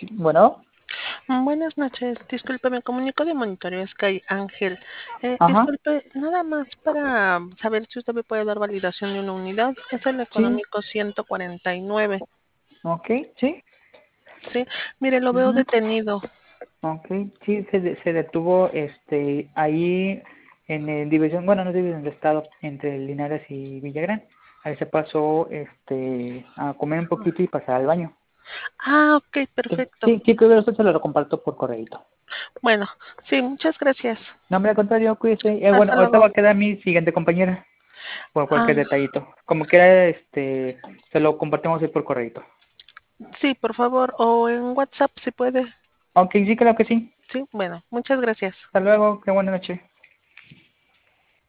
Sí, bueno, Buenas noches, disculpe, me comunico de Monitoreo Sky Ángel. ajá, Disculpe, nada más para saber si usted me puede dar validación de una unidad. Es el sí, económico 149. ok, sí, Sí, mire, lo veo ujú, detenido. ok, sí, se detuvo ahí en el división, bueno, no es división de estado, entre Linares y Villagrán. Ahí se pasó a comer un poquito y pasar al baño. Ah, ok, Sí, perfecto. sí, sí, pero eso se lo comparto por correo. Bueno, sí, muchas gracias. No, hombre, al contrario, cuídese. Bueno, Hasta ahorita luego. va a quedar mi siguiente compañera por Ah, cualquier detallito. Como quiera, se lo compartimos ahí por correo. sí, por favor, o en WhatsApp si puede. Ok, sí, claro que sí. Sí, bueno, muchas gracias. Hasta luego, qué buena noche.